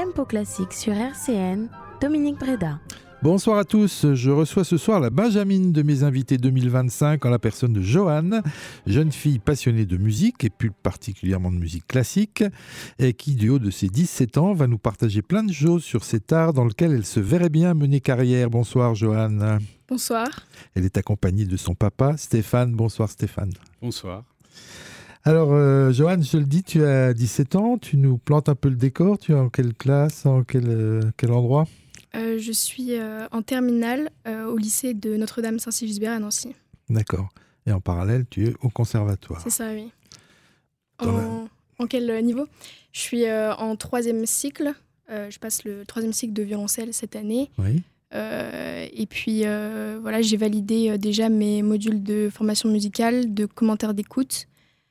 Tempo Classique sur RCN, Dominique Breda. Bonsoir à tous, je reçois ce soir la Benjamine de mes invités 2025 en la personne de Joanne, jeune fille passionnée de musique et plus particulièrement de musique classique, et qui du haut de ses 17 ans va nous partager plein de choses sur cet art dans lequel elle se verrait bien mener carrière. Bonsoir Joanne. Bonsoir. Elle est accompagnée de son papa Stéphane. Bonsoir Stéphane. Bonsoir. Alors Joanne, je le dis, tu as 17 ans, tu nous plantes un peu le décor, tu es en quelle classe, en quel endroit ? Je suis en terminale au lycée de Notre-Dame-Saint-Sylvestre à Nancy. D'accord. Et en parallèle, tu es au conservatoire. C'est ça, oui. En quel niveau ? Je suis en 3e cycle. Je passe le 3e cycle de violoncelle cette année. Oui. Et puis, voilà, j'ai validé déjà mes modules de formation musicale, de commentaires d'écoute.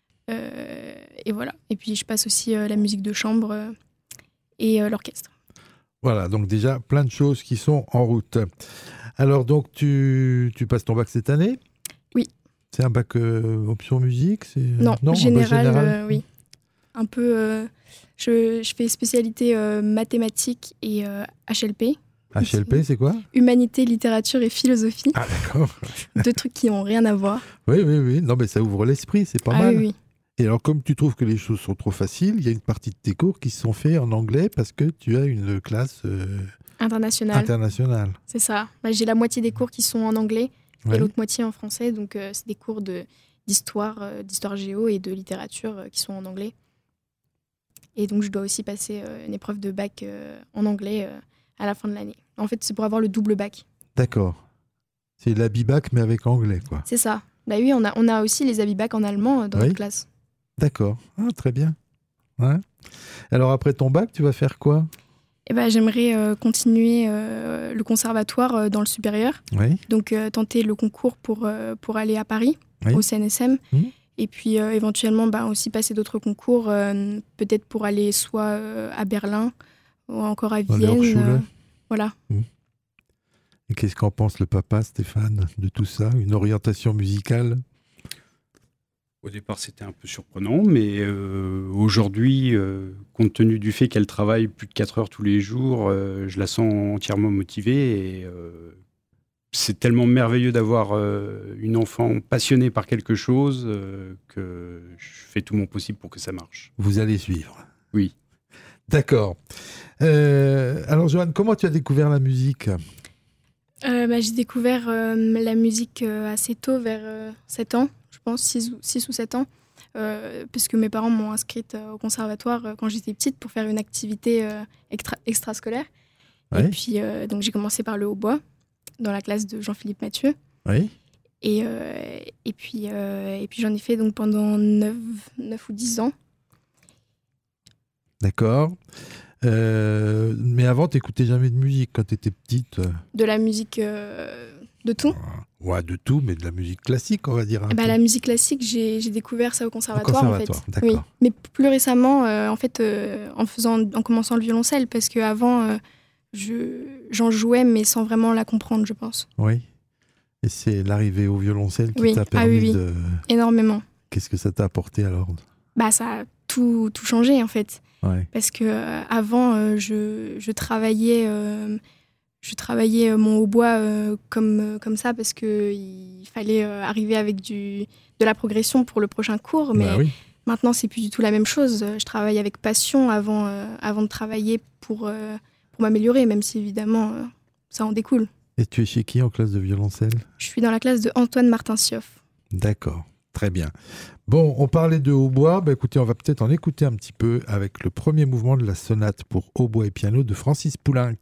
Et voilà. Et puis, je passe aussi la musique de chambre et l'orchestre. Voilà, donc déjà plein de choses qui sont en route. Alors donc tu passes ton bac cette année ? Oui. C'est un bac option musique ? Non, général. Oui. Un peu, je fais spécialité mathématiques et HLP. HLP, c'est quoi ? Humanité, littérature et philosophie. Ah d'accord. Deux trucs qui n'ont rien à voir. Oui. Non mais ça ouvre l'esprit, c'est pas mal. Oui. Et alors, comme tu trouves que les choses sont trop faciles, il y a une partie de tes cours qui sont faits en anglais parce que tu as une classe internationale. C'est ça. J'ai la moitié des cours qui sont en anglais et l'autre moitié en français. Donc, c'est des cours d'histoire géo et de littérature qui sont en anglais. Et donc, je dois aussi passer une épreuve de bac en anglais à la fin de l'année. En fait, c'est pour avoir le double bac. D'accord. C'est l'habibac, mais avec anglais, quoi. C'est ça. Bah oui, on a aussi les habibacs en allemand dans notre classe. D'accord, très bien. Ouais. Alors après ton bac, tu vas faire quoi ? J'aimerais continuer le conservatoire dans le supérieur. Oui. Donc tenter le concours pour aller à Paris, au CNSM. Et puis éventuellement aussi passer d'autres concours, peut-être pour aller soit à Berlin ou encore à Vienne. Voilà. Et qu'est-ce qu'en pense le papa, Stéphane, de tout ça ? Une orientation musicale ? Au départ, c'était un peu surprenant, mais aujourd'hui, compte tenu du fait qu'elle travaille plus de 4 heures tous les jours, je la sens entièrement motivée. Et c'est tellement merveilleux d'avoir une enfant passionnée par quelque chose que je fais tout mon possible pour que ça marche. Vous allez suivre ? Oui. D'accord. Alors, Joanne, comment tu as découvert la musique ? J'ai découvert la musique assez tôt, vers 7 ans. Je pense 6 ou 7 ans, parce que mes parents m'ont inscrite au conservatoire quand j'étais petite pour faire une activité extrascolaire. Et puis, donc j'ai commencé par le hautbois, dans la classe de Jean-Philippe Mathieu. Oui. Et puis j'en ai fait donc pendant 9 ou 10 ans. D'accord. Mais avant, tu n'écoutais jamais de musique quand tu étais petite ? De la musique de tout ? Ouais, de tout, mais de la musique classique, on va dire. La musique classique, j'ai découvert ça au conservatoire, en fait. D'accord. Oui. Mais plus récemment, en commençant le violoncelle, parce qu'avant, j'en jouais, mais sans vraiment la comprendre, je pense. Oui. Et c'est l'arrivée au violoncelle qui t'a permis de... Énormément. Qu'est-ce que ça t'a apporté alors ? Ça a tout changé, en fait. Ouais. Parce qu'avant, je travaillais mon hautbois comme ça parce qu'il fallait arriver avec de la progression pour le prochain cours. Mais maintenant, c'est plus du tout la même chose. Je travaille avec passion avant de travailler pour m'améliorer, même si évidemment, ça en découle. Et tu es chez qui en classe de violoncelle ? Je suis dans la classe de Antoine Martin-Sioff. D'accord, très bien. Bon, on parlait de hautbois. Écoutez, on va peut-être en écouter un petit peu avec le premier mouvement de la sonate pour hautbois et piano de Francis Poulenc.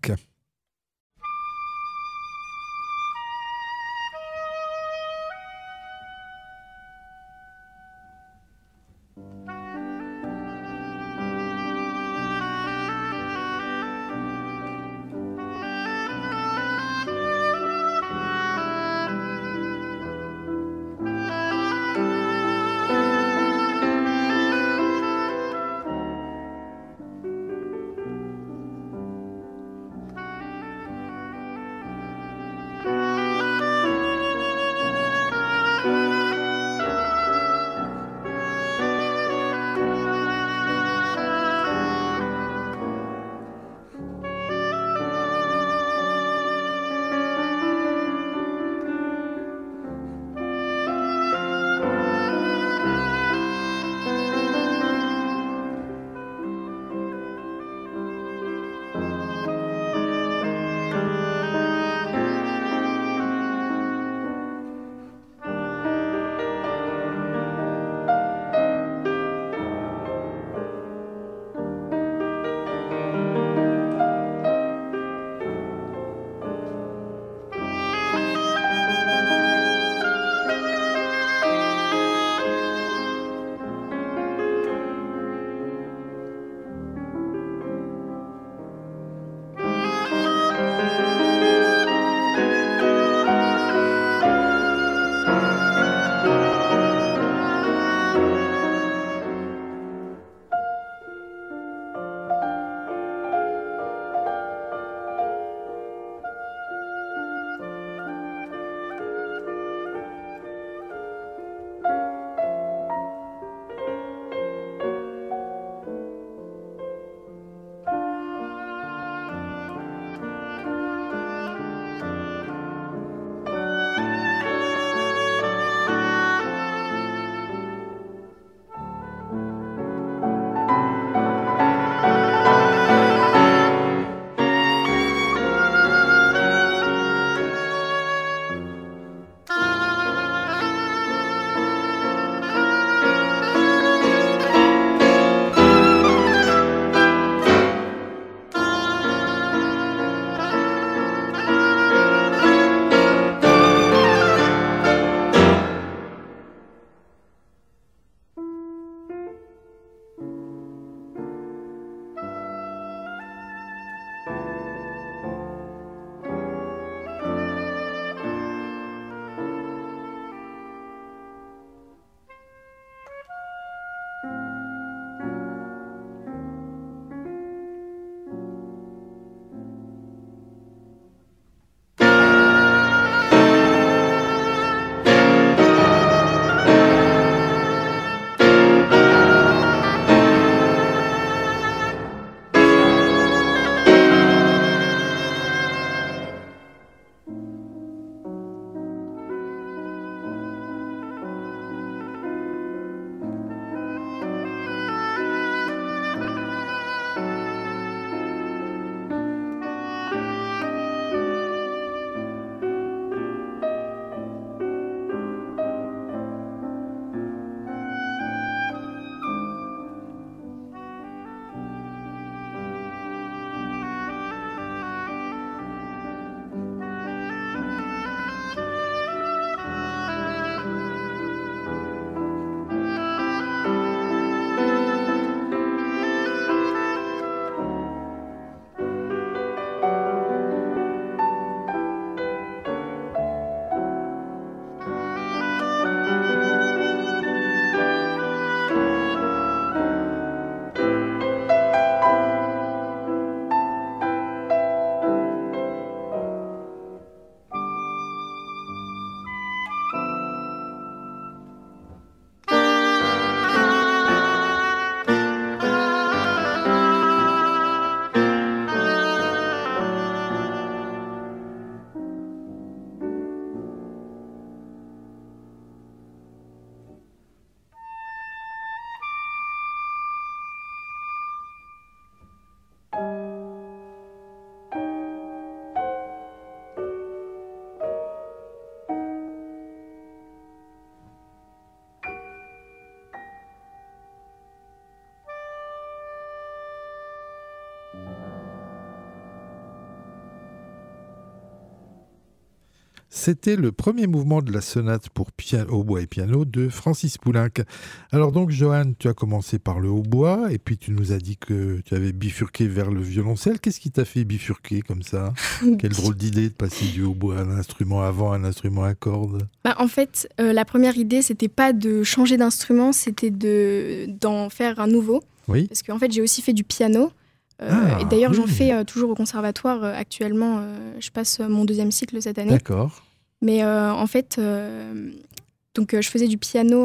C'était le premier mouvement de la sonate pour hautbois et piano de Francis Poulenc. Alors donc, Johan, tu as commencé par le hautbois et puis tu nous as dit que tu avais bifurqué vers le violoncelle. Qu'est-ce qui t'a fait bifurquer comme ça? Quelle drôle d'idée de passer du hautbois à un instrument avant, un instrument à cordes. En fait, la première idée, c'était pas de changer d'instrument, c'était d'en faire un nouveau. Oui. Parce qu'en fait, j'ai aussi fait du piano. Et d'ailleurs, j'en fais toujours au conservatoire actuellement. Je passe mon 2e cycle cette année. D'accord. Mais en fait, donc, je faisais du piano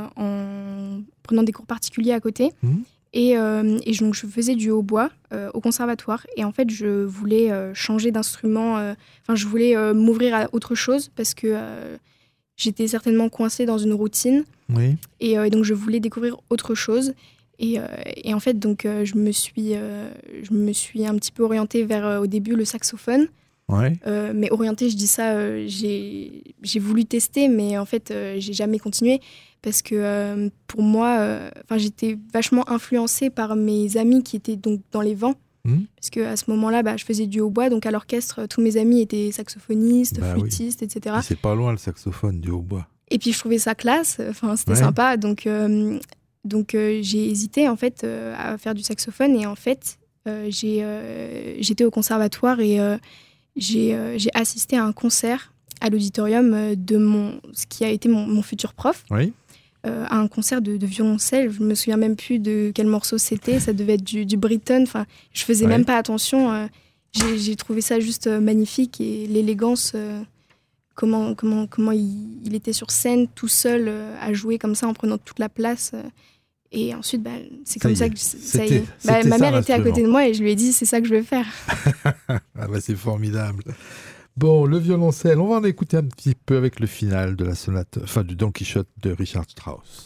en prenant des cours particuliers à côté. Et donc, je faisais du hautbois au conservatoire. Et en fait, je voulais changer d'instrument. Je voulais m'ouvrir à autre chose parce que j'étais certainement coincée dans une routine. Oui. Et donc, je voulais découvrir autre chose. Et en fait, donc, je me suis un petit peu orientée vers, au début, le saxophone. Ouais. Mais orientée, je dis ça, j'ai voulu tester, mais en fait, j'ai jamais continué. Parce que pour moi, j'étais vachement influencée par mes amis qui étaient donc dans les vents. Parce qu'à ce moment-là, je faisais du hautbois. Donc à l'orchestre, tous mes amis étaient saxophonistes, flûtistes, etc. Et c'est pas loin le saxophone du hautbois. Et puis je trouvais ça classe, c'était sympa. Donc j'ai hésité en fait à faire du saxophone. Et en fait, j'étais au conservatoire et j'ai assisté à un concert à l'auditorium de ce qui a été mon futur prof. Oui. À un concert de violoncelle. Je me souviens même plus de quel morceau c'était. Ça devait être du Britten. Je faisais même pas attention. J'ai trouvé ça juste magnifique et l'élégance. Comment il était sur scène tout seul à jouer comme ça en prenant toute la place. Et ensuite, c'est comme ça que ça y est. Ma mère était à côté de moi et je lui ai dit c'est ça que je vais faire. C'est formidable. Bon, le violoncelle, on va en écouter un petit peu avec le final de la sonate, du Don Quichotte de Richard Strauss.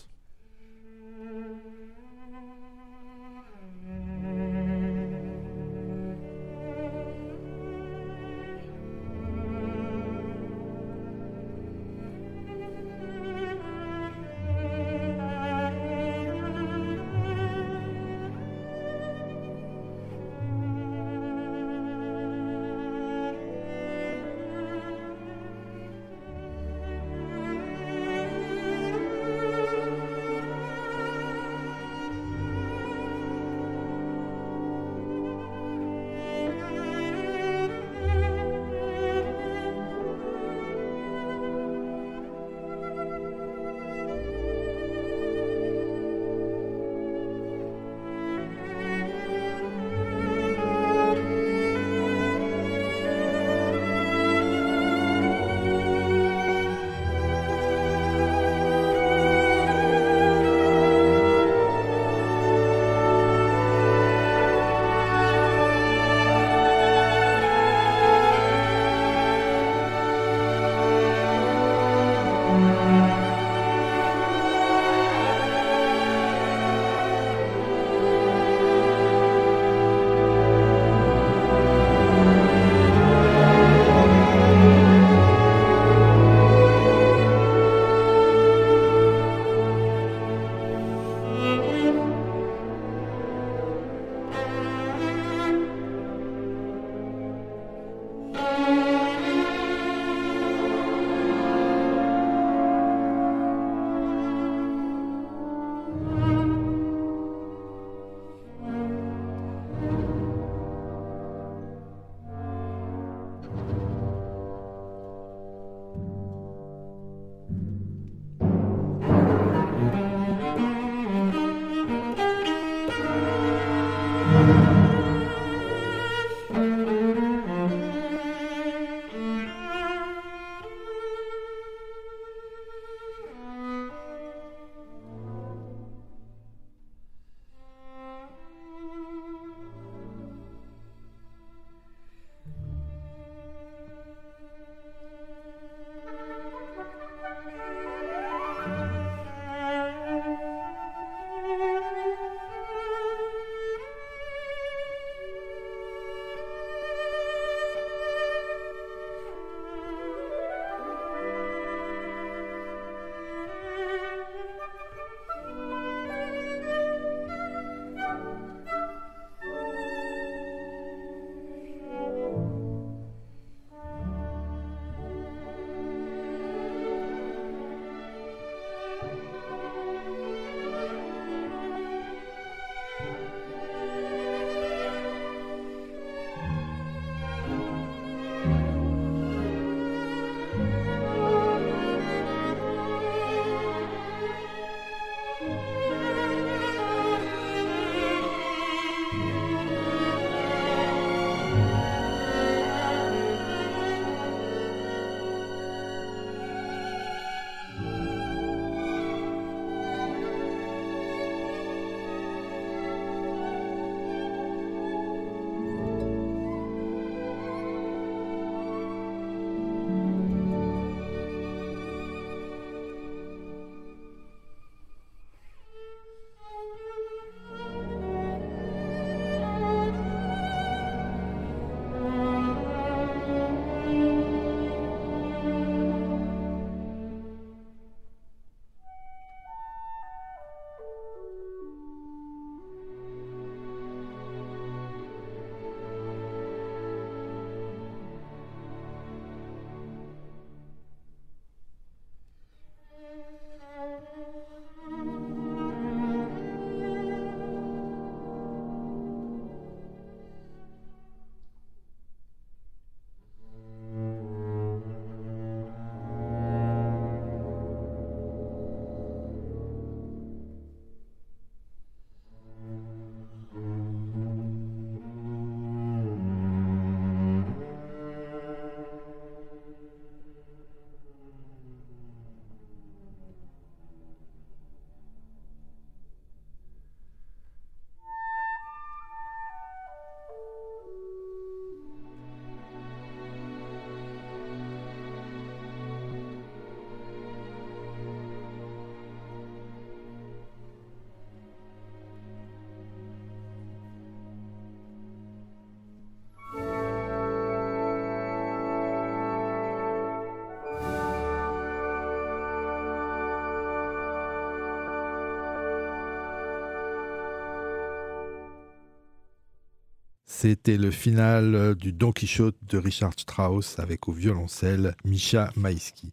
c'était le final du Don Quichotte de Richard Strauss avec au violoncelle Mischa Maïski.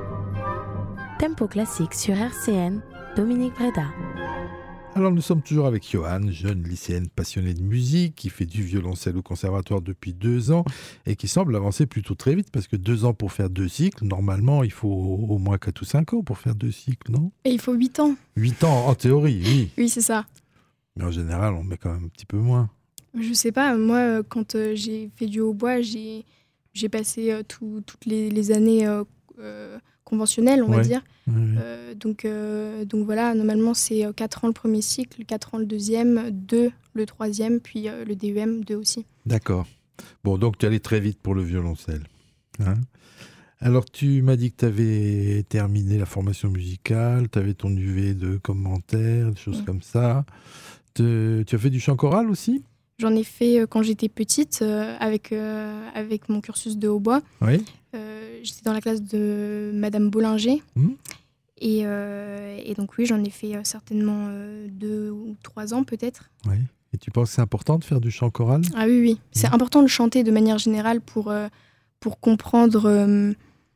Tempo classique sur RCN, Dominique Breda. Alors nous sommes toujours avec Johan, jeune lycéenne passionnée de musique, qui fait du violoncelle au conservatoire depuis 2 ans et qui semble avancer plutôt très vite parce que 2 ans pour faire 2 cycles, normalement il faut au moins 4 ou 5 ans pour faire 2 cycles, non ? Et il faut 8 ans. 8 ans en théorie, oui. Oui, c'est ça. Mais en général on met quand même un petit peu moins. Je sais pas, moi, quand j'ai fait du hautbois, j'ai passé toutes les années conventionnelles, on va dire. Oui. Donc voilà, normalement, c'est 4 ans le premier cycle, 4 ans le deuxième, 2 le troisième, puis le DEM, 2 aussi. D'accord. Bon, donc tu allais très vite pour le violoncelle. Hein ? Alors, tu m'as dit que tu avais terminé la formation musicale, tu avais ton UV de commentaires, des choses comme ça. Tu as fait du chant choral aussi ? J'en ai fait quand j'étais petite, avec mon cursus de hautbois. Oui. J'étais dans la classe de Madame Bollinger. Et donc oui, j'en ai fait certainement 2 ou 3 ans peut-être. Oui. Et tu penses que c'est important de faire du chant choral ? Ah oui. C'est important de chanter de manière générale pour comprendre...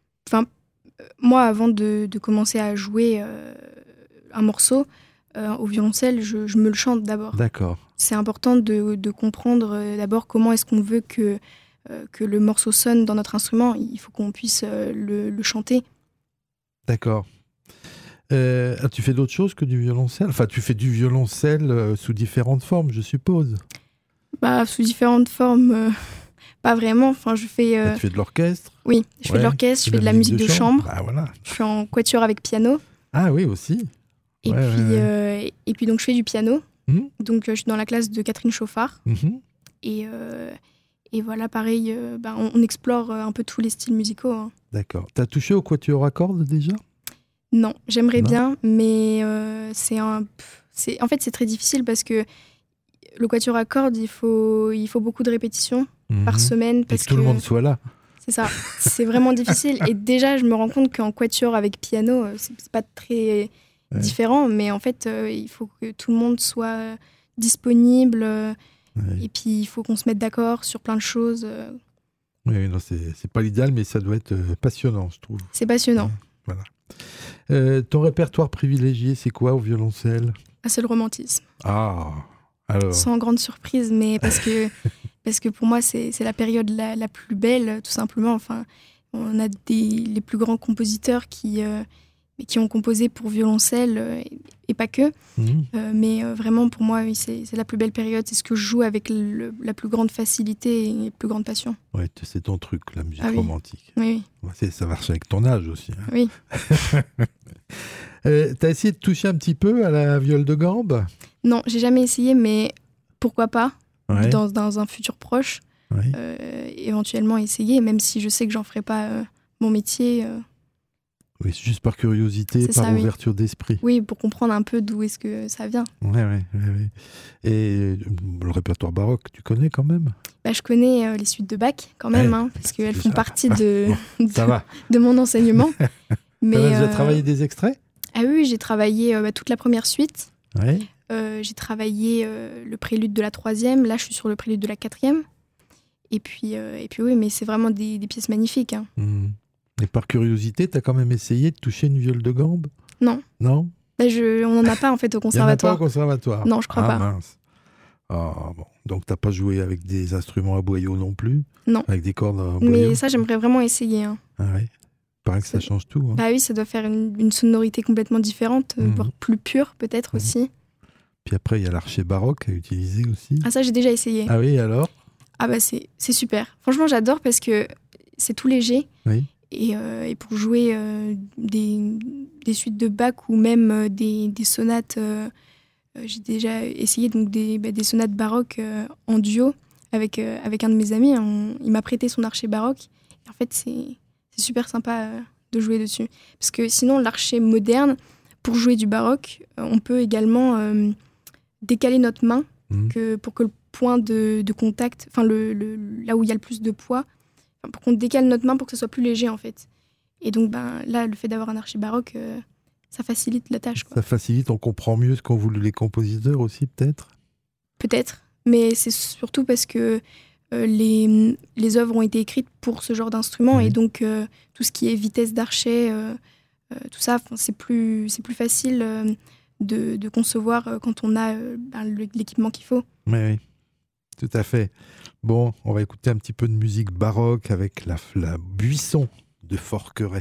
moi, avant de commencer à jouer un morceau au violoncelle, je me le chante d'abord. D'accord. C'est important de comprendre d'abord comment est-ce qu'on veut que le morceau sonne dans notre instrument. Il faut qu'on puisse le chanter. D'accord. Tu fais d'autres choses que du violoncelle ? Enfin, tu fais du violoncelle sous différentes formes, je suppose. Sous différentes formes, pas vraiment. Enfin, je fais... Tu fais de l'orchestre ? Oui, je fais de l'orchestre, je fais de la musique de chambre. Voilà. Je suis en quatuor avec piano. Ah oui, aussi. Et puis donc, je fais du piano. Donc, je suis dans la classe de Catherine Chauffard. Et voilà, pareil, on explore un peu tous les styles musicaux. Hein. D'accord. T'as touché au quatuor à cordes déjà ? Non, j'aimerais bien, mais en fait, c'est très difficile parce que le quatuor à cordes, il faut beaucoup de répétitions par semaine. Parce que tout le monde soit là. C'est ça, c'est vraiment difficile. Et déjà, je me rends compte qu'en quatuor avec piano, c'est pas très différent, mais en fait, il faut que tout le monde soit disponible. Et puis, il faut qu'on se mette d'accord sur plein de choses. Oui, non, c'est pas l'idéal, mais ça doit être passionnant, je trouve. C'est passionnant. Voilà. Ton répertoire privilégié, c'est quoi au violoncelle ? C'est le romantisme. Ah, alors. Sans grande surprise, mais parce que pour moi, c'est la période la plus belle, tout simplement. Enfin, on a les plus grands compositeurs qui ont composé pour violoncelle et pas que. Mais vraiment, pour moi, oui, c'est la plus belle période. C'est ce que je joue avec la plus grande facilité et la plus grande passion. Oui, c'est ton truc, la musique romantique. Oui. Ça marche avec ton âge aussi. Hein. Oui. T'as essayé de toucher un petit peu à la viole de gambe ? Non, j'ai jamais essayé, mais pourquoi pas, dans un futur proche, éventuellement essayer, même si je sais que j'en ferai pas mon métier. Oui, c'est juste par curiosité, par ouverture d'esprit. Oui, pour comprendre un peu d'où est-ce que ça vient. Oui. Et le répertoire baroque, tu connais quand même ? Je connais les suites de Bach quand même, parce qu'elles font partie de mon enseignement. Mais tu as déjà travaillé des extraits ? Ah oui, j'ai travaillé toute la première suite. Oui. J'ai travaillé le prélude de la 3e. Là, je suis sur le prélude de la 4e. Et puis oui, mais c'est vraiment des pièces magnifiques. Hein. Et par curiosité, tu as quand même essayé de toucher une viole de gambe ? Non. Non ? On n'en a pas en fait au conservatoire. Il n'y en a pas au conservatoire ? Non, je crois pas. Mince. Ah bon. Donc tu n'as pas joué avec des instruments à boyau non plus ? Non. Avec des cordes à boyau ? Mais ça, j'aimerais vraiment essayer. Hein. Ah oui. Il paraît que ça change tout. Hein. Bah oui, ça doit faire une sonorité complètement différente, voire plus pure peut-être aussi. Puis après, il y a l'archet baroque à utiliser aussi. Ah ça, j'ai déjà essayé. Ah oui, alors ? Ah bah c'est super. Franchement, j'adore parce que c'est tout léger. Oui. Et pour jouer des suites de Bach ou même des sonates, j'ai déjà essayé donc des sonates baroques en duo avec un de mes amis. Il m'a prêté son archet baroque. Et en fait, c'est super sympa de jouer dessus. Parce que sinon, l'archet moderne, pour jouer du baroque, on peut également décaler notre main pour que le point de contact, enfin là où il y a le plus de poids, pour qu'on décale notre main pour que ce soit plus léger en fait. Et donc là, le fait d'avoir un archet baroque, ça facilite la tâche. Quoi. Ça facilite, on comprend mieux ce qu'ont voulu les compositeurs aussi peut-être ? Peut-être, mais c'est surtout parce que les œuvres ont été écrites pour ce genre d'instrument, et donc tout ce qui est vitesse d'archet, tout ça, c'est plus facile de concevoir quand on a l'équipement qu'il faut. Oui, tout à fait. Bon, on va écouter un petit peu de musique baroque avec la Buisson de Forqueray.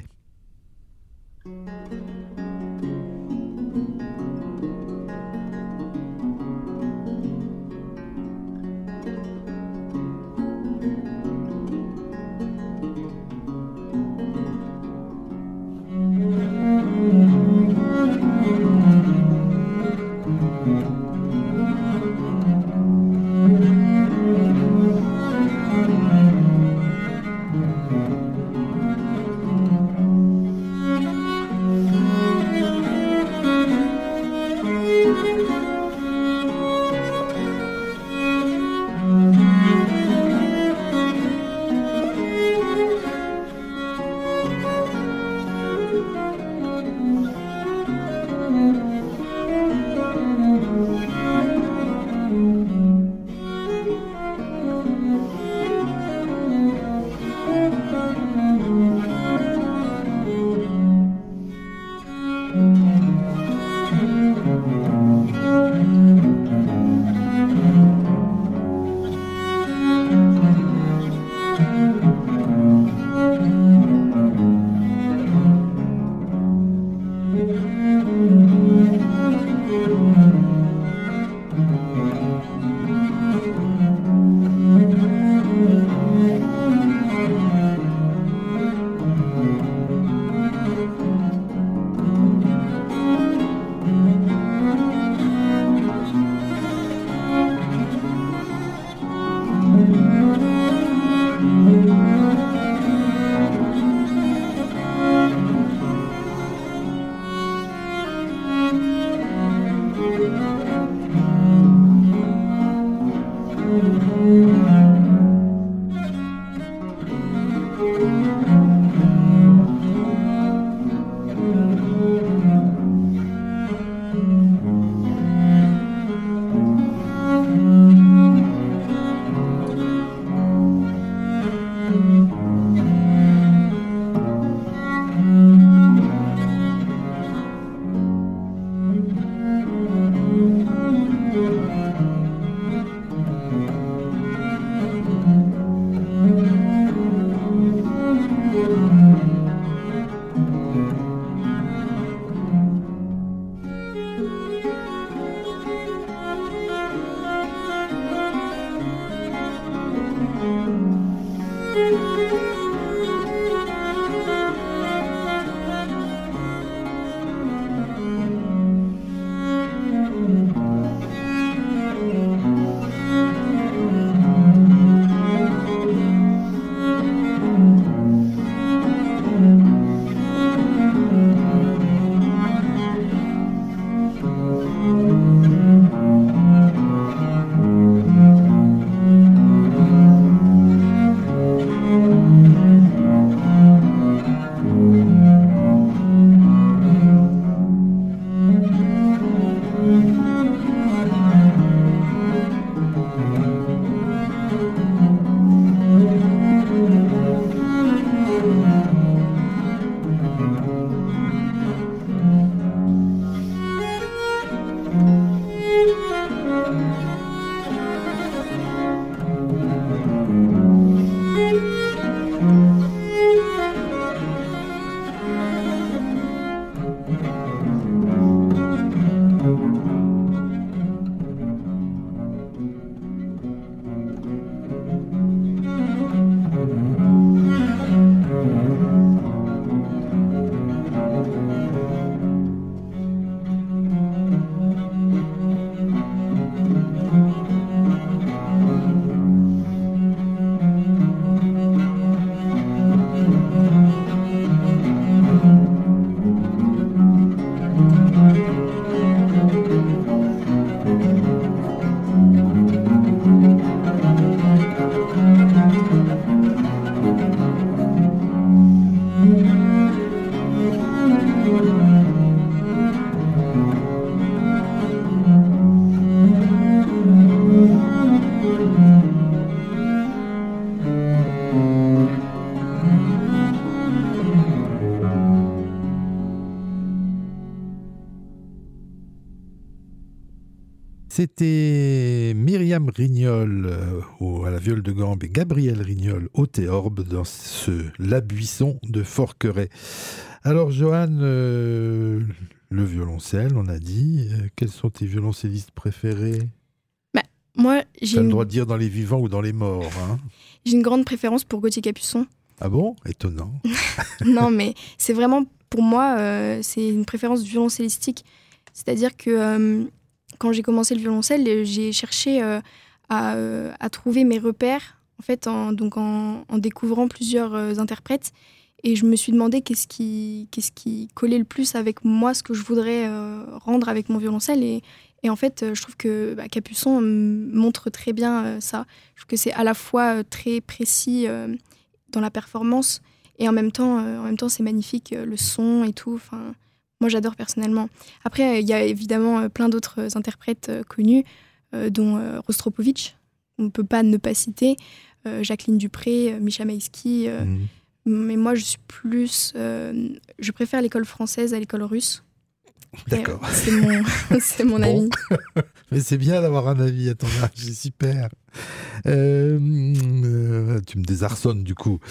C'était Myriam Rignol à la viole de gambe et Gabriel Rignol au théorbe dans La Buisson de Forqueray. Alors Joanne, le violoncelle, on a dit. Quels sont tes violoncellistes préférés ? Moi, j'ai le droit de dire dans les vivants ou dans les morts. Hein. J'ai une grande préférence pour Gauthier Capuçon. Ah bon ? Étonnant. Non, mais c'est vraiment, pour moi, c'est une préférence violoncellistique. C'est-à-dire que quand j'ai commencé le violoncelle, j'ai cherché à trouver mes repères, en fait, en découvrant plusieurs interprètes. Et je me suis demandé qu'est-ce qui collait le plus avec moi, ce que je voudrais rendre avec mon violoncelle. Et en fait, je trouve que Capuçon montre très bien ça. Je trouve que c'est à la fois très précis dans la performance et en même temps c'est magnifique, le son et tout. Enfin, moi, j'adore personnellement. Après, il y a évidemment plein d'autres interprètes connus, dont Rostropovitch, on ne peut pas ne pas citer, Jacqueline Dupré, Misha Maïski. Mais moi, je préfère l'école française à l'école russe. D'accord. C'est mon avis. Mais c'est bien d'avoir un avis à ton âge, c'est super. Tu me désarçonnes du coup.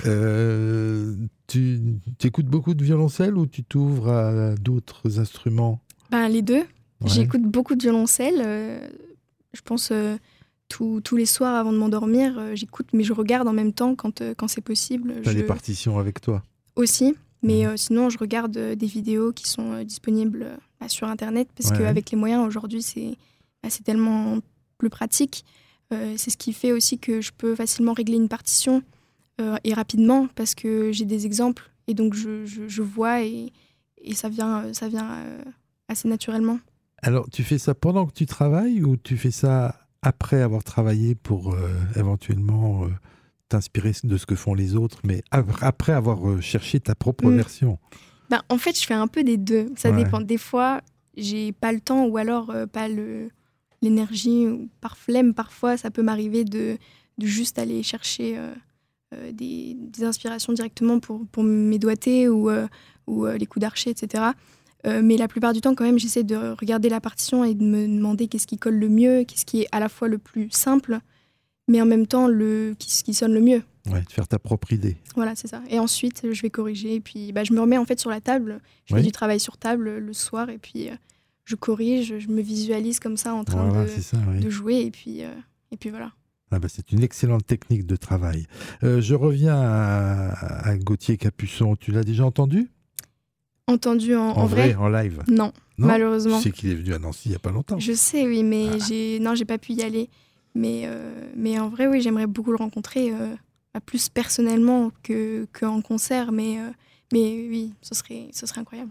Tu écoutes beaucoup de violoncelle ou tu t'ouvres à d'autres instruments ? Les deux. Ouais. J'écoute beaucoup de violoncelle. Je pense tous les soirs avant de m'endormir, j'écoute, mais je regarde en même temps quand c'est possible. Tu as les partitions avec toi ? Aussi. Mais sinon, je regarde des vidéos qui sont disponibles sur Internet parce qu'avec les moyens, aujourd'hui, c'est tellement plus pratique. C'est ce qui fait aussi que je peux facilement régler une partition et rapidement parce que j'ai des exemples et donc je vois et ça vient assez naturellement. Alors, tu fais ça pendant que tu travailles ou tu fais ça après avoir travaillé pour éventuellement... t'inspirer de ce que font les autres, mais après avoir cherché ta propre version. En fait, je fais un peu des deux. Ça dépend. Des fois, j'ai pas le temps ou alors pas l'énergie ou par flemme. Parfois, ça peut m'arriver de juste aller chercher des inspirations directement pour mes doigtés ou les coups d'archet, etc. Mais la plupart du temps, quand même, j'essaie de regarder la partition et de me demander qu'est-ce qui colle le mieux, qu'est-ce qui est à la fois le plus simple, mais en même temps, ce qui sonne le mieux. Ouais, de faire ta propre idée. Voilà, c'est ça. Et ensuite, je vais corriger. Et puis, je me remets en fait sur la table. Je fais du travail sur table le soir. Et puis, je corrige. Je me visualise comme ça en train de jouer. Et puis voilà. C'est une excellente technique de travail. Je reviens à Gauthier Capuçon. Tu l'as déjà entendu ? Entendu en vrai ? En live ? Non, malheureusement. Tu sais qu'il est venu à Nancy il n'y a pas longtemps. Je sais, oui, mais j'ai pas pu y aller. Mais en vrai, oui, j'aimerais beaucoup le rencontrer, plus personnellement qu'en concert. Mais oui, ce serait incroyable.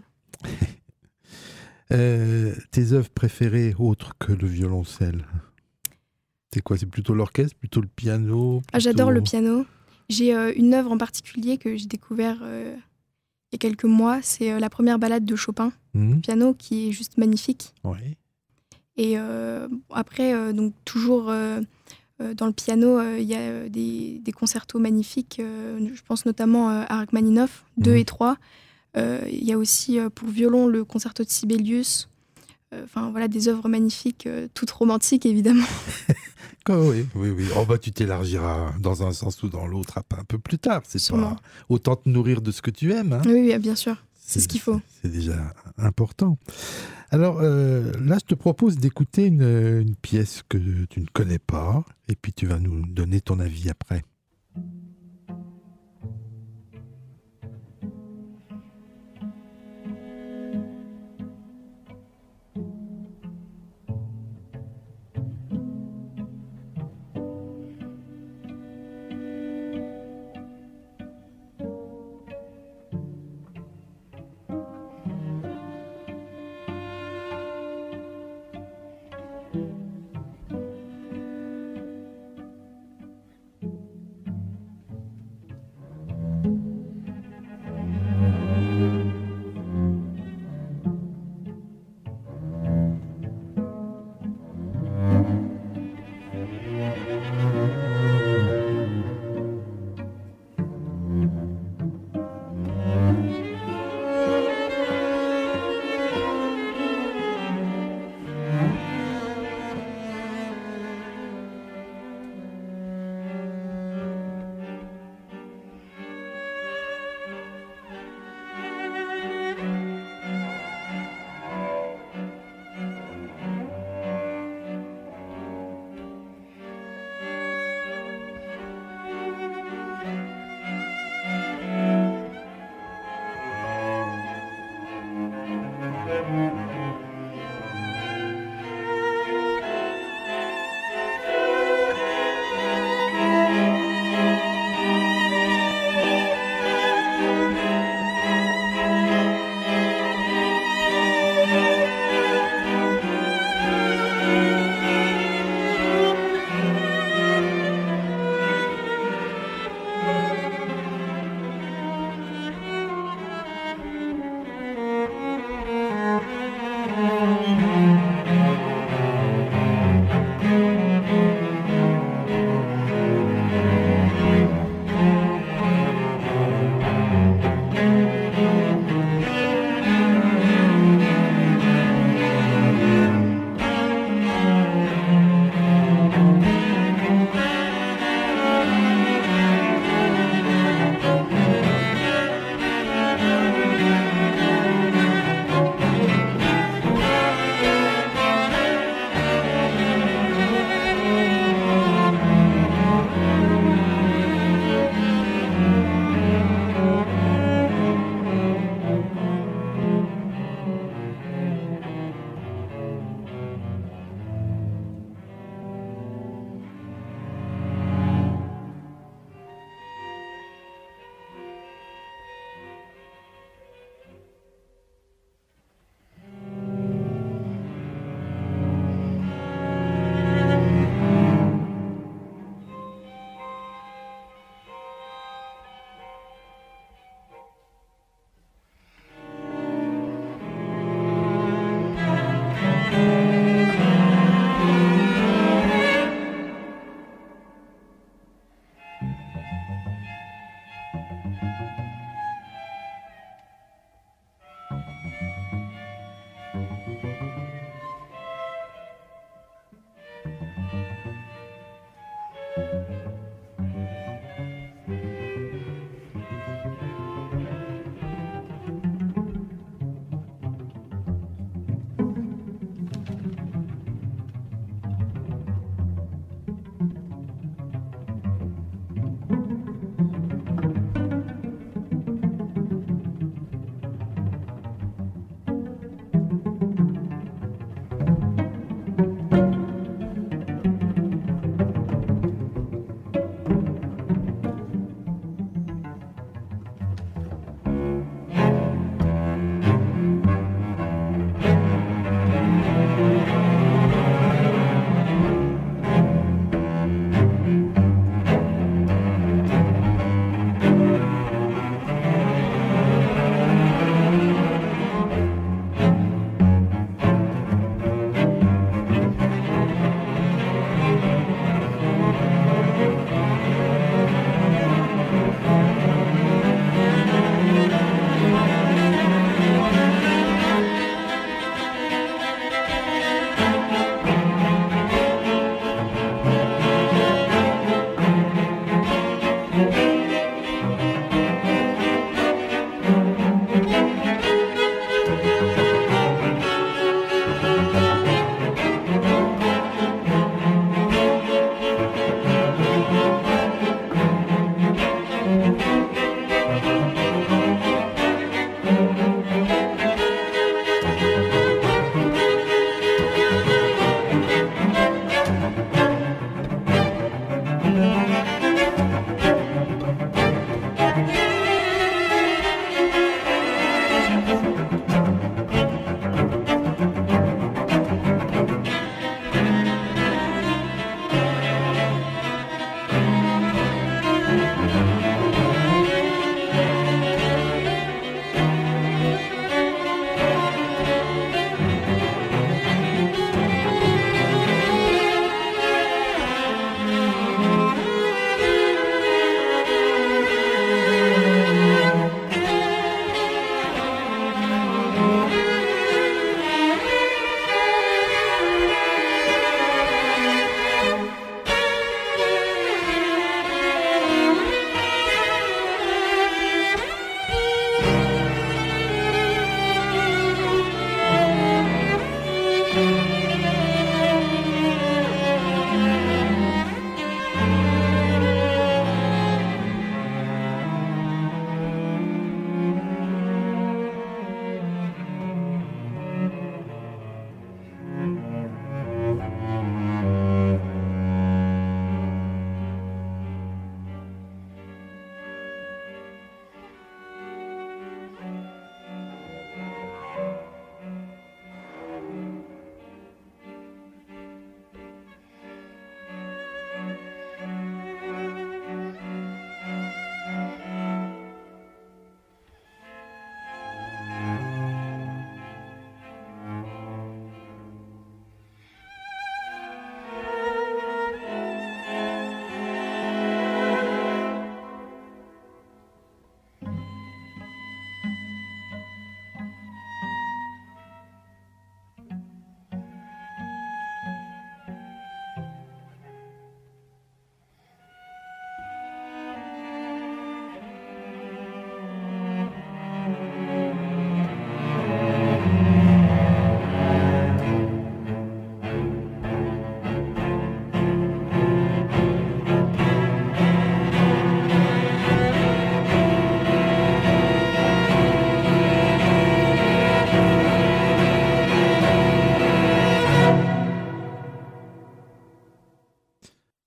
Tes œuvres préférées autres que le violoncelle ? C'est quoi ? C'est plutôt l'orchestre, plutôt le piano ? J'adore le piano. J'ai une œuvre en particulier que j'ai découvert il y a quelques mois. C'est la première ballade de Chopin, piano, qui est juste magnifique. Oui. Et après, donc toujours dans le piano, il y a des concertos magnifiques. Je pense notamment à Rachmaninoff, 2 et 3. Il y a aussi pour violon le concerto de Sibelius. Voilà, des œuvres magnifiques, toutes romantiques évidemment. Oui. Tu t'élargiras dans un sens ou dans l'autre un peu plus tard. C'est pas autant te nourrir de ce que tu aimes. Hein. Oui, bien sûr. C'est ce qu'il faut. C'est déjà important. Alors là, je te propose d'écouter une pièce que tu ne connais pas, et puis tu vas nous donner ton avis après.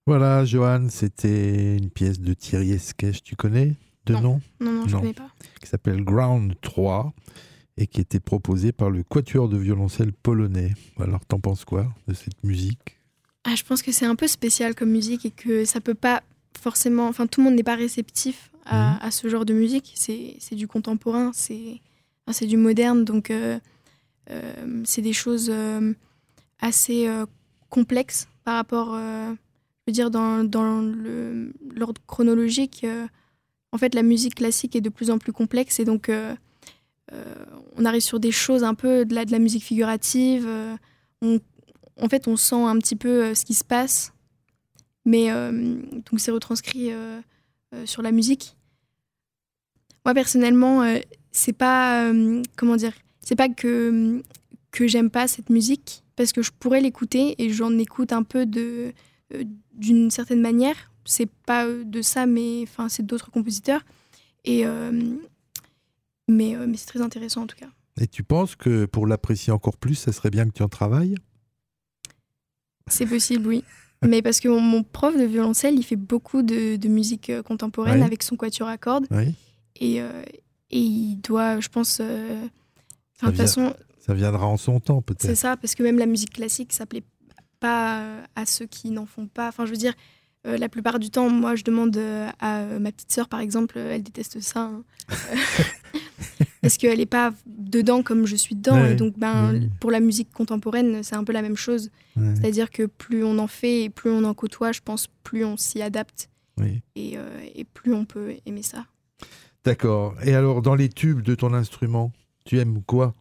Voilà, Johan, c'était une pièce de Thierry Esquèche, tu connais de nom? Non, je ne connais pas. Qui s'appelle Ground 3 et qui était proposée par le Quatuor de violoncelle polonais. Alors, t'en penses quoi de cette musique? Je pense que c'est un peu spécial comme musique et que ça peut pas forcément... Enfin, tout le monde n'est pas réceptif à ce genre de musique. C'est du contemporain, c'est du moderne, donc c'est des choses assez complexes par rapport... je veux dire, dans l'ordre chronologique, en fait, la musique classique est de plus en plus complexe et donc on arrive sur des choses un peu de la musique figurative. En fait, on sent un petit peu ce qui se passe, mais donc c'est retranscrit sur la musique. Moi, personnellement, c'est pas comment dire, c'est pas que j'aime pas cette musique parce que je pourrais l'écouter et j'en écoute un peu d'une certaine manière. C'est pas de ça, mais c'est d'autres compositeurs. Et mais c'est très intéressant en tout cas. Et tu penses que pour l'apprécier encore plus, ça serait bien que tu en travailles? C'est possible, oui. Mais parce que mon prof de violoncelle, il fait beaucoup de musique contemporaine avec son quatuor à cordes. Oui. Et il doit, je pense... de toute façon, ça viendra en son temps, peut-être. C'est ça, parce que même la musique classique, ça plaît pas à ceux qui n'en font pas. Enfin, je veux dire, la plupart du temps, moi, je demande à ma petite sœur, par exemple, elle déteste ça. Hein. Parce qu'elle n'est pas dedans comme je suis dedans. Ouais. Et donc, pour la musique contemporaine, c'est un peu la même chose. Ouais. C'est-à-dire que plus on en fait et plus on en côtoie, je pense, plus on s'y adapte. Oui. Et plus on peut aimer ça. D'accord. Et alors, dans les tubes de ton instrument, tu aimes quoi?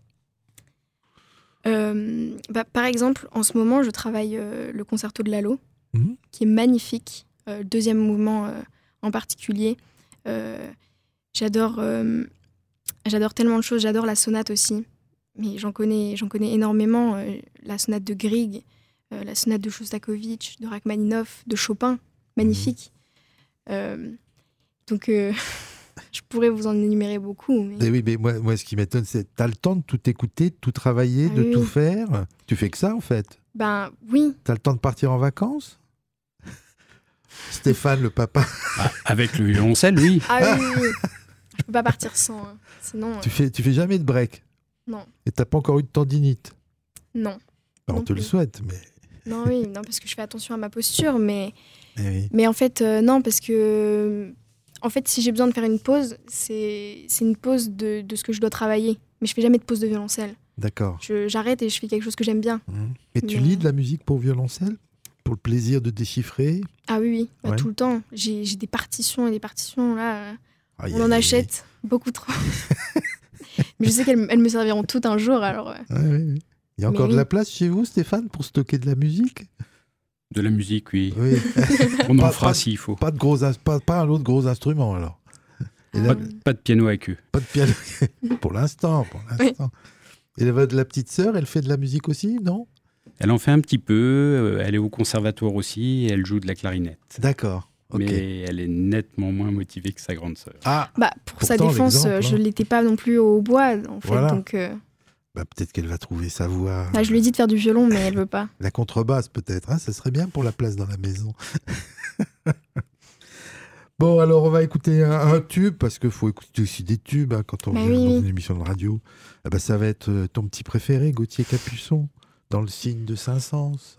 Par exemple, en ce moment, je travaille le concerto de Lalo, qui est magnifique. Deuxième mouvement en particulier. J'adore tellement de choses. J'adore la sonate aussi. Mais j'en connais énormément. La sonate de Grieg, la sonate de Shostakovich, de Rachmaninov, de Chopin. Magnifique. Donc... je pourrais vous en énumérer beaucoup. Mais oui, mais moi, ce qui m'étonne, c'est que tu as le temps de tout écouter, de tout travailler, de tout faire. Tu fais que ça, en fait? Oui. Tu as le temps de partir en vacances? Stéphane, le papa. Avec le violoncelle, oui. Oui. Je peux pas partir sans. Hein. Sinon. Tu fais jamais de break? Non. Et t'as pas encore eu de tendinite? Non. On te le souhaite, mais... Non, parce que je fais attention à ma posture, mais en fait, non, parce que... En fait, si j'ai besoin de faire une pause, c'est une pause de ce que je dois travailler. Mais je fais jamais de pause de violoncelle. D'accord. J'arrête et je fais quelque chose que j'aime bien. Et tu lis de la musique pour violoncelle? Pour le plaisir de déchiffrer? Ah oui. Tout le temps. J'ai des partitions et des partitions, là. On en achète beaucoup trop. Mais je sais qu'elles me serviront toutes un jour, alors... Il y a encore de la place chez vous, Stéphane, pour stocker de la musique? De la musique, oui. On en fera s'il faut. Pas un autre gros instrument, alors. Pas de piano à queue. Pas de piano pour l'instant. Oui. Et la petite sœur, elle fait de la musique aussi, non? Elle en fait un petit peu. Elle est au conservatoire aussi et elle joue de la clarinette. D'accord. Okay. Mais elle est nettement moins motivée que sa grande sœur. Pour sa défense, je ne l'étais pas non plus au bois, en fait. Voilà. Donc, peut-être qu'elle va trouver sa voix. Je lui ai dit de faire du violon, mais elle veut pas. La contrebasse, peut-être. Ça serait bien pour la place dans la maison. Bon, alors on va écouter un tube, parce qu'il faut écouter aussi des tubes quand on vient dans une émission de radio. Ça va être ton petit préféré, Gauthier Capuçon, dans le signe de Saint-Saëns.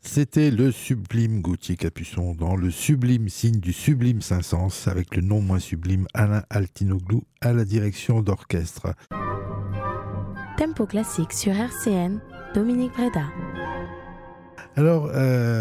C'était le sublime Gauthier Capuçon dans le sublime signe du sublime Saint-Saëns avec le non moins sublime Alain Altinoglou à la direction d'orchestre. Tempo classique sur RCN, Dominique Breda. Alors,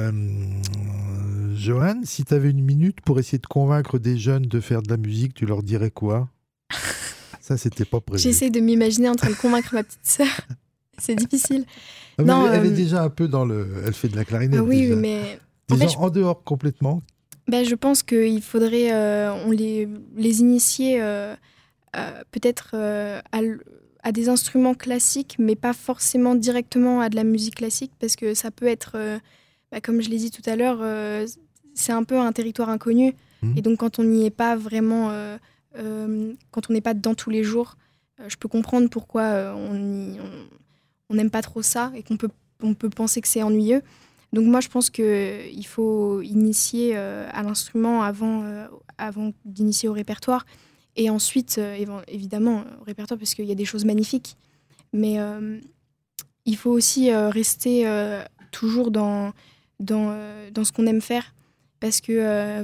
Johan, si tu avais une minute pour essayer de convaincre des jeunes de faire de la musique, tu leur dirais quoi ? Ça, c'était pas prévu. J'essaie de m'imaginer en train de convaincre ma petite sœur. C'est difficile. Non, elle est déjà un peu dans le... Elle fait de la clarinette. Oui, déjà. mais... En dehors complètement. Je pense qu'il faudrait on les initier peut-être à des instruments classiques, mais pas forcément directement à de la musique classique, parce que ça peut être, comme je l'ai dit tout à l'heure, c'est un peu un territoire inconnu. Et donc quand on n'y est pas vraiment, quand on n'est pas dedans tous les jours, je peux comprendre pourquoi on n'aime pas trop ça et on peut penser que c'est ennuyeux. Donc moi, je pense qu'il faut initier à l'instrument avant d'initier au répertoire. Et ensuite, évidemment, au répertoire, parce qu'il y a des choses magnifiques. Mais il faut aussi rester toujours dans ce qu'on aime faire. Parce que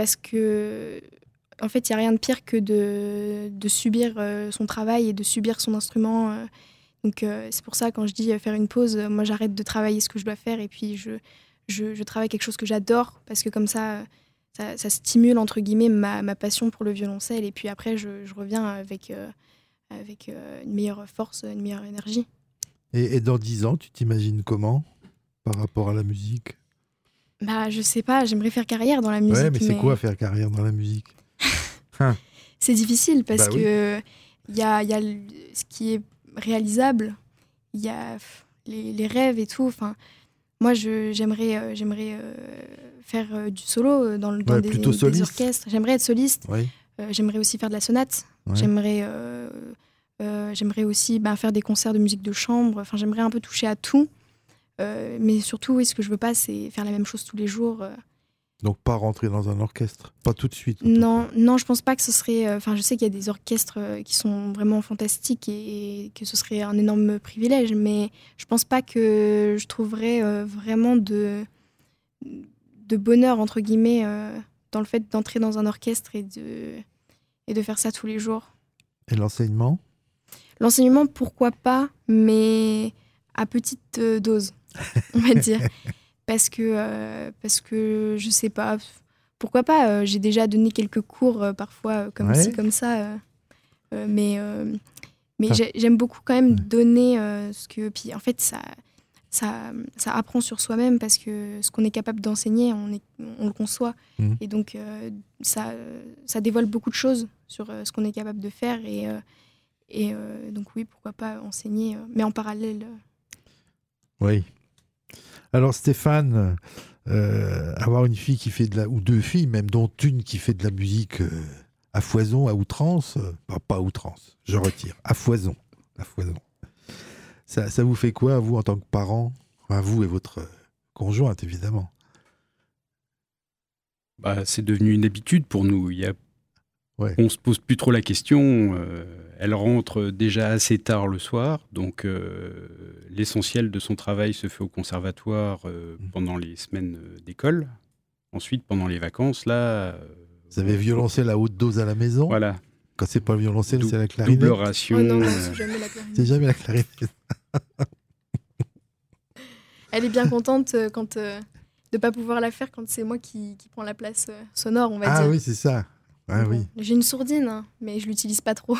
en fait, il n'y a rien de pire que de subir son travail et de subir son instrument. Donc c'est pour ça, quand je dis faire une pause, moi j'arrête de travailler ce que je dois faire et puis je travaille quelque chose que j'adore, parce que comme ça stimule entre guillemets ma passion pour le violoncelle, et puis après je reviens avec une meilleure force, une meilleure énergie. Et dans 10 ans, tu t'imagines comment par rapport à la musique ? Je sais pas, j'aimerais faire carrière dans la musique. Ouais, mais c'est quoi faire carrière dans la musique ? C'est difficile parce que il y a ce qui est réalisable, il y a les rêves et tout. Enfin, moi, j'aimerais faire du solo dans des orchestres. J'aimerais être soliste. Oui. J'aimerais aussi faire de la sonate. Ouais. J'aimerais aussi faire des concerts de musique de chambre. Enfin, j'aimerais un peu toucher à tout. Mais surtout, ce que je veux pas, c'est faire la même chose tous les jours. Donc pas rentrer dans un orchestre, pas tout de suite. Non, je pense pas que ce serait... je sais qu'il y a des orchestres qui sont vraiment fantastiques et que ce serait un énorme privilège, mais je pense pas que je trouverais vraiment de bonheur, entre guillemets, dans le fait d'entrer dans un orchestre et de faire ça tous les jours. Et l'enseignement ? L'enseignement, pourquoi pas, mais à petite dose, on va dire. Parce que je sais pas, pourquoi pas, j'ai déjà donné quelques cours parfois comme ci, comme ça, mais j'aime beaucoup quand même donner ce que... Puis en fait, ça apprend sur soi-même, parce que ce qu'on est capable d'enseigner, on le conçoit. Et donc, ça dévoile beaucoup de choses sur ce qu'on est capable de faire. Et donc oui, pourquoi pas enseigner, mais en parallèle. Oui. Alors Stéphane, avoir une fille qui fait ou deux filles, même dont une qui fait de la musique à foison, à outrance, pas à outrance, je retire, à foison. Ça vous fait quoi, à vous, en tant que parent, à vous et votre conjointe, évidemment? C'est devenu une habitude pour nous. On se pose plus trop la question. Elle rentre déjà assez tard le soir, donc l'essentiel de son travail se fait au conservatoire pendant les semaines d'école. Ensuite, pendant les vacances, là... Vous avez violoncelle à haute dose à la maison ? Voilà. Quand c'est pas le violoncelle, c'est la clarinette. Double ration. Oh non, c'est jamais la clarinette. C'est jamais la clarinette. Elle est bien contente de ne pas pouvoir la faire quand c'est moi qui prends la place sonore, on va dire. Ah oui, c'est ça. Ah, oui. J'ai une sourdine, mais je l'utilise pas trop.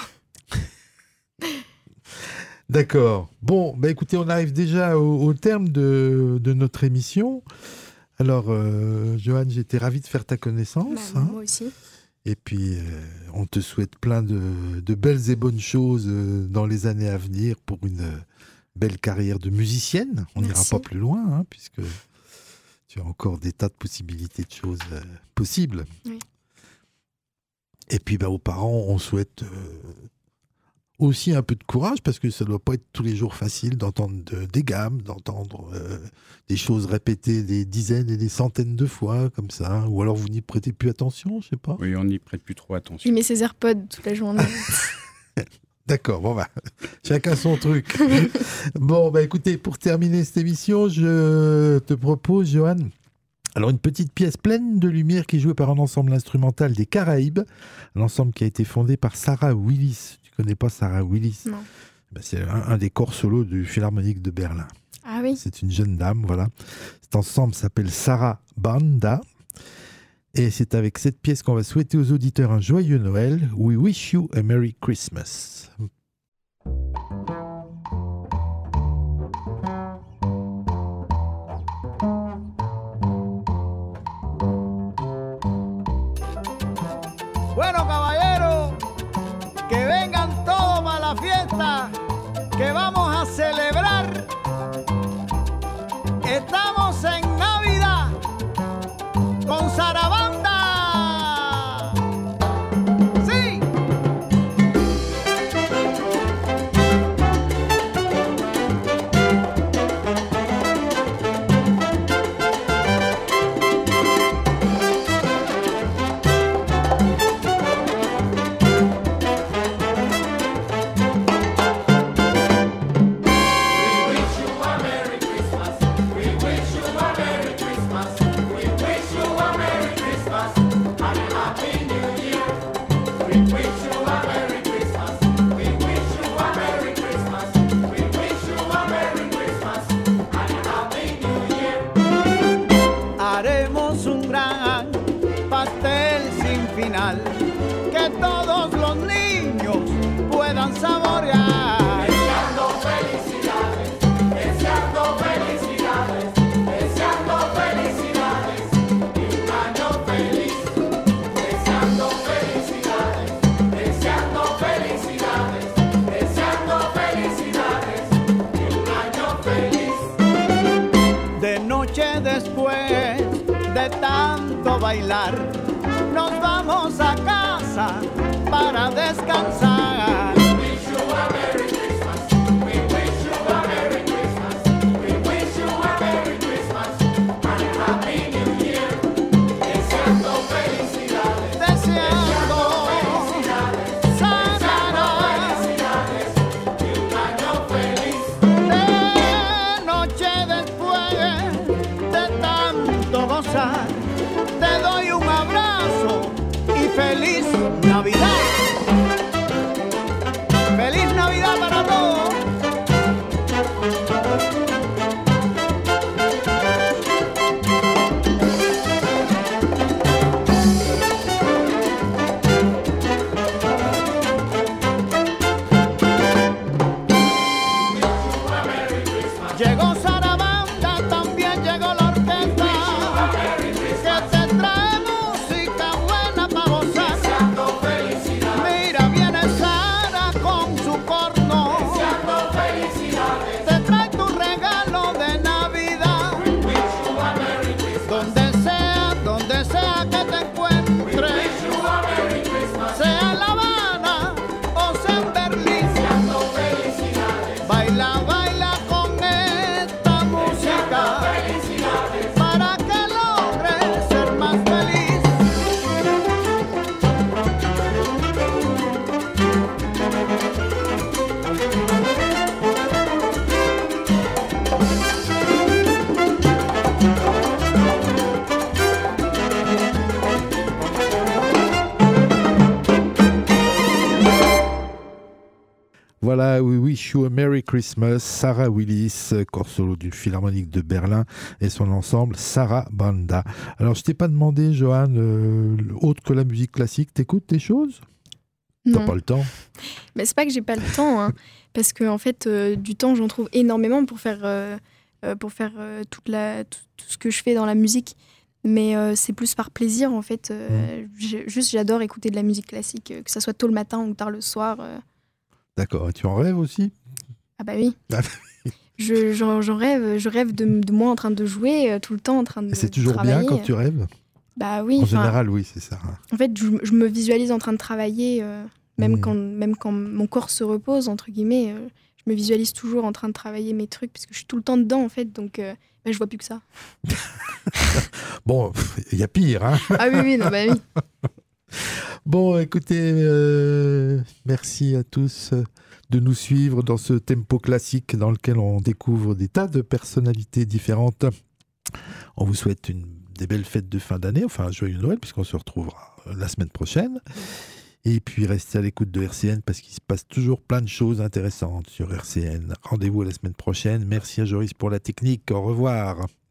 D'accord. Bon, écoutez, on arrive déjà au terme de notre émission. Alors, Johan, j'étais ravi de faire ta connaissance. Moi aussi. Et puis, on te souhaite plein de belles et bonnes choses dans les années à venir pour une belle carrière de musicienne. On n'ira pas plus loin, puisque tu as encore des tas de possibilités de choses possibles. Oui. Et puis, aux parents, on souhaite aussi un peu de courage, parce que ça ne doit pas être tous les jours facile d'entendre des gammes, d'entendre des choses répétées des dizaines et des centaines de fois, comme ça. Ou alors vous n'y prêtez plus attention, je ne sais pas. Oui, on n'y prête plus trop attention. Il met ses AirPods toute la journée. D'accord, bon bah, chacun son truc. Bon bah écoutez, pour terminer cette émission, je te propose, Johan, alors une petite pièce pleine de lumière qui est jouée par un ensemble instrumental des Caraïbes, un ensemble qui a été fondé par Sarah Willis. Tu connais pas Sarah Willis? Non. Ben, c'est un des corps solos du Philharmonique de Berlin. Ah oui. C'est une jeune dame, voilà. Cet ensemble s'appelle Sarah Banda. Et c'est avec cette pièce qu'on va souhaiter aux auditeurs un joyeux Noël. We wish you a Merry Christmas. Bueno, caballeros, que vengan todos para la fiesta que vamos a celebrar. Estamos en Navidad con Sarabanda. ¡Sí! Haremos un gran pastel sin final que todos los niños puedan saborear. Deseando felicidades, deseando felicidades, deseando felicidades y un año feliz. Deseando felicidades, deseando felicidades, deseando felicidades y un año feliz. De noche después de tanto bailar, nos vamos a casa para descansar. We wish you a Merry Christmas. We wish you a Merry Christmas. We wish you a Merry Christmas and a Happy New Year. Deseando felicidades, deseando felicidades, felicidades y un año feliz. De noche después de tanto gozar, te doy un abrazo y feliz Navidad. Feliz Navidad para todos. Llegó Sarabanda, también llegó la orquesta, que te trae música buena para gozar. Mira, viene Sara con su corno, te trae tu regalo de Navidad. Donde sea que te encuentres, sea en La Habana o sea en Berlín, baila, baila con esta música para que logres ser más feliz. Voilà, We Wish You a Merry Christmas, Sarah Willis, corps solo du Philharmonique de Berlin et son ensemble Sarah Banda. Alors, je t'ai pas demandé, Johan, autre que la musique classique, t'écoutes des choses? T'as Non. pas le temps? Mais c'est pas que j'ai pas le temps, hein, parce que en fait, du temps, j'en trouve énormément pour faire tout ce que je fais dans la musique. Mais c'est plus par plaisir, en fait. J'adore écouter de la musique classique, que ça soit tôt le matin ou tard le soir. D'accord, et tu en rêves aussi? Ah bah oui. Ah. J'en rêve. Je rêve de moi en train de jouer, tout le temps en train de Et c'est toujours bien travailler. quand tu rêves? Bah oui. En enfin, général, oui, c'est ça. En fait, je me visualise en train de travailler, même quand mon corps se repose, entre guillemets. Je me visualise toujours en train de travailler mes trucs, parce que je suis tout le temps dedans, en fait. Donc, je vois plus que ça. Bon, il y a pire, hein? Ah oui, non, bah oui. Bon, écoutez, merci à tous de nous suivre dans ce tempo classique dans lequel on découvre des tas de personnalités différentes. On vous souhaite des belles fêtes de fin d'année, enfin un joyeux Noël, puisqu'on se retrouvera la semaine prochaine. Et puis restez à l'écoute de RCN parce qu'il se passe toujours plein de choses intéressantes sur RCN. Rendez-vous la semaine prochaine. Merci à Joris pour la technique. Au revoir.